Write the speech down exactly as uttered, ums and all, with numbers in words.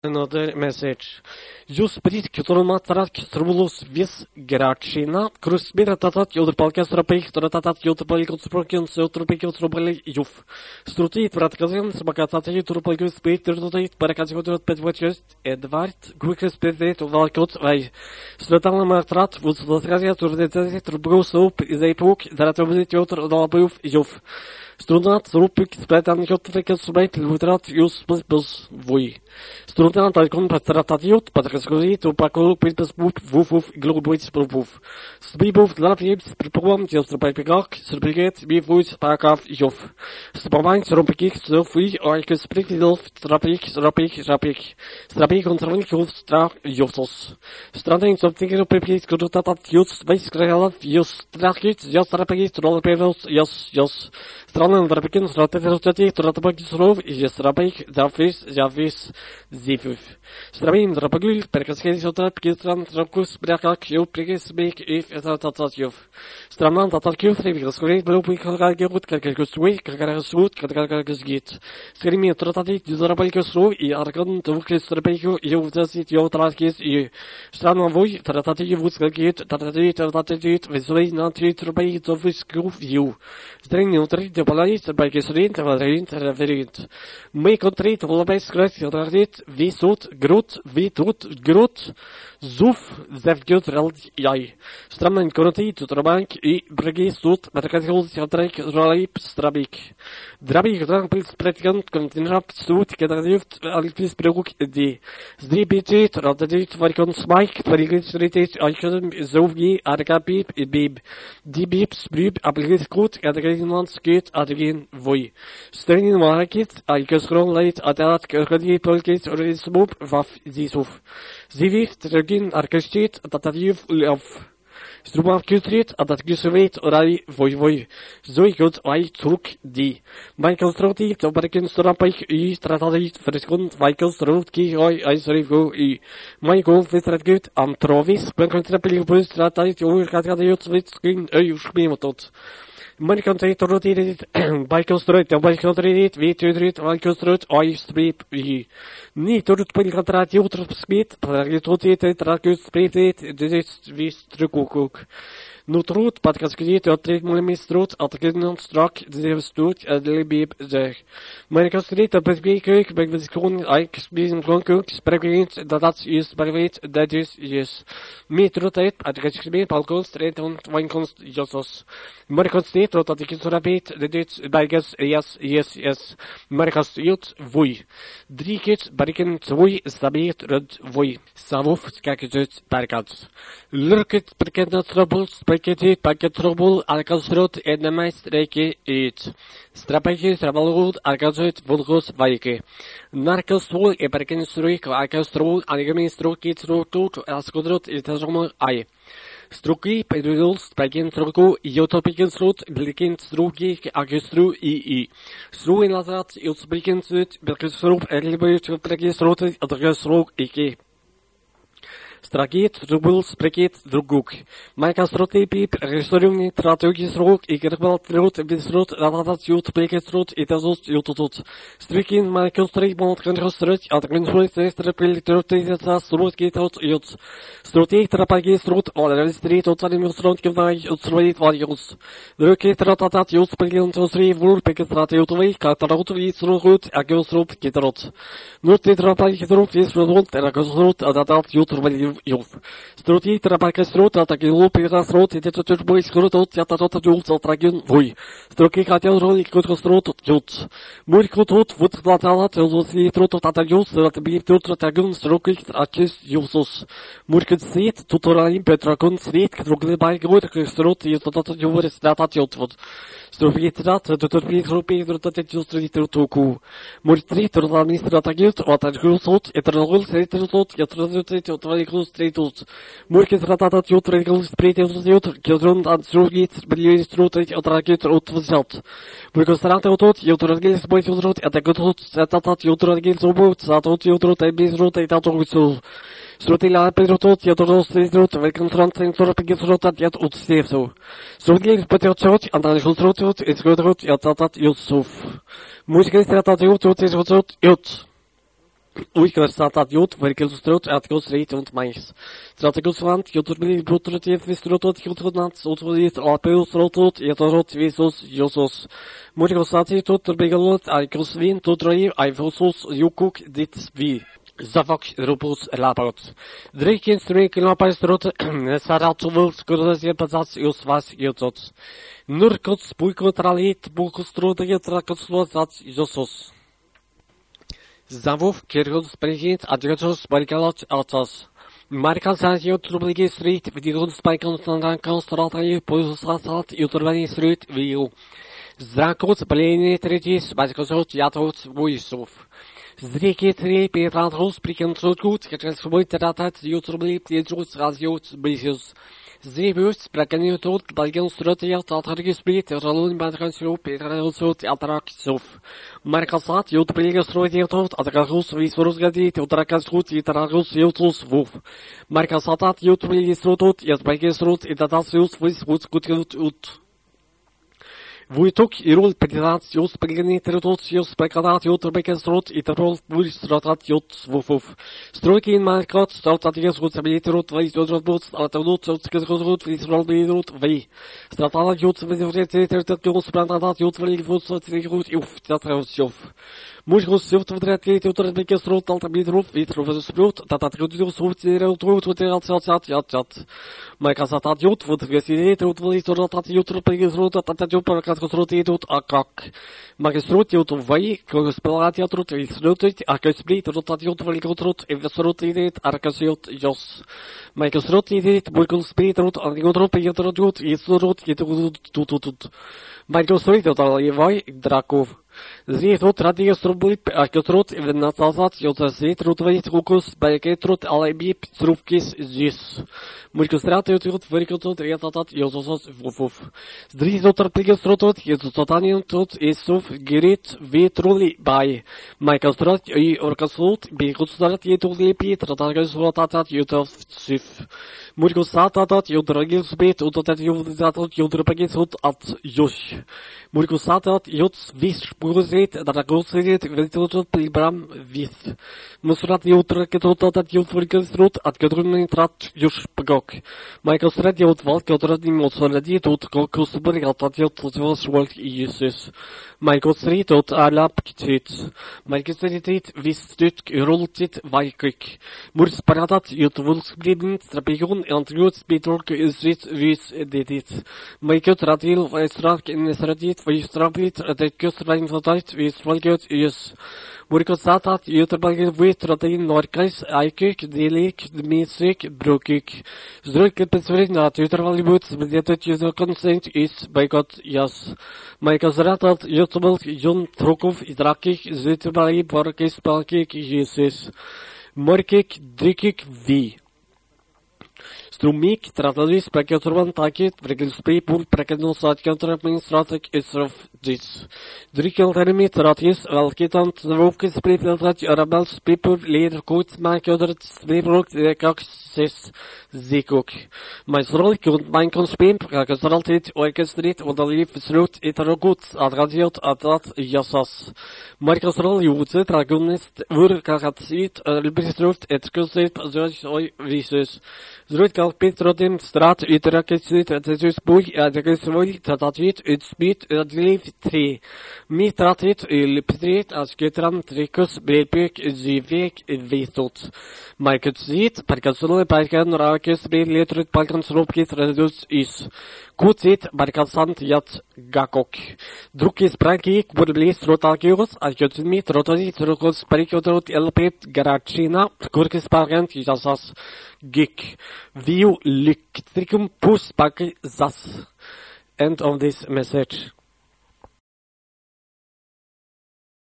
Another message. Jūs pritkjuturumātrāt kjuturulus vis grāčīnā, kurus miratātāt jūturpalkas rapēk, turatātāt jūturpalikot sprokjons, jūturpēkjons rubali jūf. Strutīt pratkazien, smakātāt jūturpalikot spēt, turtutīt, parakātskotot pēc vočost, Edvard, guikas pēdēt valkot, vai stratālam ārtrāt, vūtsulāskāzijā, turdēcāzijā, turbrūs up, izaipūk, darātumzīt jūtur, dalabūf, jūf. Strunāt, rupik, spētām jūturpēkjons spēt, lūtrāt, jūs pēc pēc vui. Strunāt, aikon pastaratāt jūt, patraskuzīt, un pakulu pēc pēc būp, vuf, vuf, glūbuits, prupuf. Spībūf, dārpjības, pripūvam, jūstrapēt pīgāk, surpīgēt, bīvūs, pārkāf, jūf. Spamains, rumpikīk, sūfī, aikas, prikļilf, trapīk, rapīk, rapīk. Strapīk un tranik, jūf, strāk, jūsos. Strādījums, optīgēru, pripīk, kurutāt, jūs, vaiskrēlaf, jūs, strākīt, jūs, trapīk, trolapēvels, jūs, jūs. Странным дробикин стратегических тротопагис ров и есрабейх зафис зафис зифив. Страбим дробагил перекасхес отрапки стран тракус брякак ю пригесбек иф эзатататьев. Странам татаркив ревиграскурей блупи карагерут карагерсуй карагерсут карагерсгит. Скрими тротатит дизарабайкис ров и арган твукис трапейку ю взасит ю траткис и странам вой тротатит вускагит тротатит тротатит визуей натрит трубей зафис грув ю. Стрени утрит Polariet bij gesrient en verrient en verrient. Mee concreet, allebei schrijft gedraaid, wie zoet, groot, wie doet, groot, zoef, zef gut, reld, jij. Stram en concreet, trobank, i, brege, zoet, met de gedraaid, raleep, strabik. Drabik, gedraaid, prettigant, continrap, zoet, gedraaid, alpis, broek, die. Zdribiteit, radadeit, waar kon smike, waar ik gesrient, aikadem, zoofgie, argabiep, bib. Die biep, sprub, appelgeet goed, gedraaid, skeet, Adrien voi. Steinin marakit, aikasron leit, adat, kergadi, polkit, orismub, vaf, zisuf. Zivif, tragin, arkastit, tatadiv, ulaf. Strumav kutrit, adat gusuveit, orai, voi voi. Zoi gut, ai, truk, di. Michael Stroti, tobarkin, storampaik, i, tratadit, friskund, Michael Strotki, oi, ai, sorivgo, i. Michael, vistrat gut, am trovis, benkontrapelig, bus, tratadit, oi, katgadajut, vitskin, oi, ushmimatot. Amerikan rotirit, bajkonstruit, bajkonstruit, vitudrit, bajkonstruit, oistrip, i. Ni turut pilkantrat, jutrup smit, pragitrotit, trakus spritit, dit vis trukukuk. Nu trut, patkaskriet, otrit mulimistrut, atkinon strak, zevstut, adlibib, zeg. Amerikan street, besbekuk, begviskon, aik, spizm klonkuk, spregint, dat is berwit, dat is, yes. Mitrotet, patkaskriet, palkon, street, en wijnkonst, josos. Amerikan street, dat ik zo rapid, dit, bijges, yes, yes, yes. Amerikan street, vui. Drie keer, bariken, twee, stabiet, rud, vui. Savuf, skaketut, bergats. Lurket, bekend, troubles, Paketit, paket trouble, alkasrot, en de meest reke eet. Strapekje, strabalgoed, alkasrot, volgos, wijke. Narkasrol, e perkenstruik, alkasrol, algemeen strookje, strooktoot, askodrot, is het zomer, ai. Strookje, pedrols, peken stroko, jotopeken strot, blikken strookje, akestro, i, i. Stro in lazaat, jotsbreken zut, berkesroop, erlebeut, prekje strot, adresrook, ikke. Stragit, drubul, sprekit, druguk. Майка строти пип, ресторюмни, тратюги срок, и гербал трот, бисрот, раватат ют, прекет срот, и тазот ютутут. Стрикин, майка стрик, мont, контрастрот, а контрастрот, сестра, пилитрот, и зацас, срот, гитаут, ют. Строти, трапаги, срот, алерестрит, отвалим, срот, кивнай, утсроит, вальюс. Друки, трататат, ют, пригин, тусри, вур, пекет, трат, ютовый, катарут, и срот, агиосрот, гитарот. Нурти, трапаги, срот, и срот, теракосрот, адатат, ют, вальюс. Juf. Struti, trapaka strut, ataki lupi strut, ite to tur boy strut, jata to jult, atragun, vui. Struki katel roli, kutko strut, jult. Mur kutut, vut latala, telzosi strut, atagul, strat bi tut, atragun, struki, akis, jusus. Mur kut sit, tutoralim, petrakun, sit, trugli by good, strut, jota juvur, stratat jutvut. Strupi trat, tutur bi rupi, trutat justri trutuku. Mur tri, turlami stratagut, atagusut, etrogul, setrut, yatrut, otvalikus, Streetut. Moeilijk ratatat jut regels spreetels jut gezond aan zoiets beleid stroot uiteraard uitgezet. Moeilijk straat tot jut regels boy jut en de goed ratatat jut regels opbouwt zat tot jut rot en bis rot dat ook zo. Strotila perotot jut rot streetrot welke strand en dorp gezrot dat jut uitsteef zo. Strotgels perotot en dan goed rot is goed rot jut dat jut zo. Moeilijk straat jut jut jut jut. Uitgerstaat jod, verkelstroot, uitgosreet und mais. Strategosland, jotorbili, brotrotief, vistrotot, jotonaat, otrodiet, alpeusrotot, etorot, visos, josos. Morgosati, totorbegalot, aikosvin, totroi, aivosos, jukuk, dit, vi. Zavok, rupus, labot. Drikin, strik, lapastrot, saratovus, kurzazie, pazats, usvas, jotot. Nurkots, puikotralit, bukostrot, jetrakoslotat, josos. Zavov, Kirgos, Brigit, Adjotos, Bargalot, Altos. Markazat, Jotrubli Street, Vidigos, Bikon, Constrati, Pusasat, Jotrubli Street, Viu. Zakot, Plane, Tretis, Baskosot, Yatot, Vuisov. Zriki, Tri, Petratos, Prikan, Sotgut, Katrasvoit, Ratat, Jotrubli, Pietros, Raziot, Brisius. Zebus, Prakaniot, Balgan Strotia, Tatargis Beat, Ralun Badrasro, Petrasot, Atraksof. Markasat, Jotbrigas Roitot, Atragus, Visrosgadi, Utrakasut, Itragus, Jotus, Wuf. Markasatat, Jotbrigas Rotot, Yasbagis Rot, Itatasius, Viswut, Gutgut, Ut. Vuitok, Irul, Petinat, Jos, Peganitratot, Jos, Pekanat, Jotrbekas Rot, Itarol, Vuistratat, Jot, Wufuf. Stroikin, Markat, Stratatias, Gutsabilitrot, Vaisodrot, Atanot, Sotkasrot, Visrolbirot, Vei. Stratala, Jot, Visrot, Jos, Plantatat, Jotvali, Vutsot, Uf, Tatrosjov. Musgos, Softvret, Jotrbekas Rot, Altabitrov, Vitrovsbrot, Tatatrodus, Vutsirot, Vutsat, Yat, Yat. Markasatat, Jot, Vutsgasirit, Vutsrotat, Jotrbekas Rot, Tatatjop, Rotitot, Akak. Magisrot, Jot, Vai, Kospelatiat, Visrotit, Akasbrit, Rotatiot, Valigotrot, Evesrotit, Arkasiot, Jos. Magisrotit, Burgosbrit, Rot, Angotrop, Yetrot, Yesorot, Yetutut. Magisrotit, Vai, Drakov. Zietot, Radios, Roblip, Akatrot, Evenatat, Jotasit, Rotvait, Rukus, Baiketrot, Alebip, Srufkis, Zis. Murkostrat, Jotot, Verikotot, Retatat, Josos, Vufuf. Zdrizotar, Pigastrotot, Jezotanian, Tot, Esuf, Gerit, Vetroli, Bai. Maikastrat, I Orkasot, Bikostrat, Yetolipi, Tratagas, Rotatat, Yotov, Sif. Murkosatat, Yodragis, Bet, Utotat, Yodatat, Yodrapagisot, At, Yosh. Murkosatat, Yots, Vish, Puruzet, Dragosit, Vetotot, Pilbram, Vith. Musrat, Yotrakatot, Yotvrikastrot, At Gadrunitrat, Yosh, Pagok. Maikostrat, Yotvalk, Yotradim, Motsaradi, Tot, Kokus, Brigatat, Yotvos, Walk, Jesus. Maikostrit, Alap, Ktit. Maikostrit, Vistut, Roltit, Vaikik. Murs Paradat, Yotvulsblibin, Strapion, Antriot, Bitork, Isrit, Vis, Edit. Maikot, Radil, Vaisrak, Nesradit, Vaistrabit, Adekus, Vainfatat, Visvalgot, Yus. Murkosatat, Yotabagil, Vitratin, Norkais, Aikik, Delik, Dmisik, Brokik. Zdruk, Pesverinat, Yotavalibut, Bedetet, Yotokonsent, Is, Baikot, Yas. Maikosratat, Yotobal, Jon, Trokov, Idrakik, Zitubali, Borkis, Palkik, Jesus. Morkik, Drikik, Vi. Strumik, Tratadis, Paketurban, Takit, Vregelspri, Pur, Prekenosat, Counter-Administratic, Isrof, Dis. Drikel Termit, Ratis, Valkitant, Zvokis, Prefiltrat, Arabels, People, Leader, Coats, Makodert, Sprebrok, Rekaksis, Zikuk. Maisrolik und mein Konspimp, Rakasraltit, Orchestrit, und Alif, Srut, Itarogut, Adradiot, Adat, Yassas. Markasral, Jutze, Dragonist, Wur, Kakatsit, Librisruft, Etkusit, Zoj, Oi, Visus. Zrutkal Petrodim, Strat, Iterakisit, Tetus Bui, Adakisvoi, Tatatrit, Utspit, Adliv, Tri. Mitratit, Liptrit, Asketram, Trikus, Belpik, Zivik, Vitot. Marketsit, Parkasol, Parkan, Rakis, Belitrit, Parkan, Sropkit, Redus, Is. Kutsit, Parkasant, Yat, Gakok. Drukis, Prakik, Burblis, Rotakios, Akutmit, Rotorit, Rukos, Parikotrot, Elpet, Garachina, Kurkis, Parkant, Yasas, Gik. View Lyctricum Pus Paki Zas. End of this message.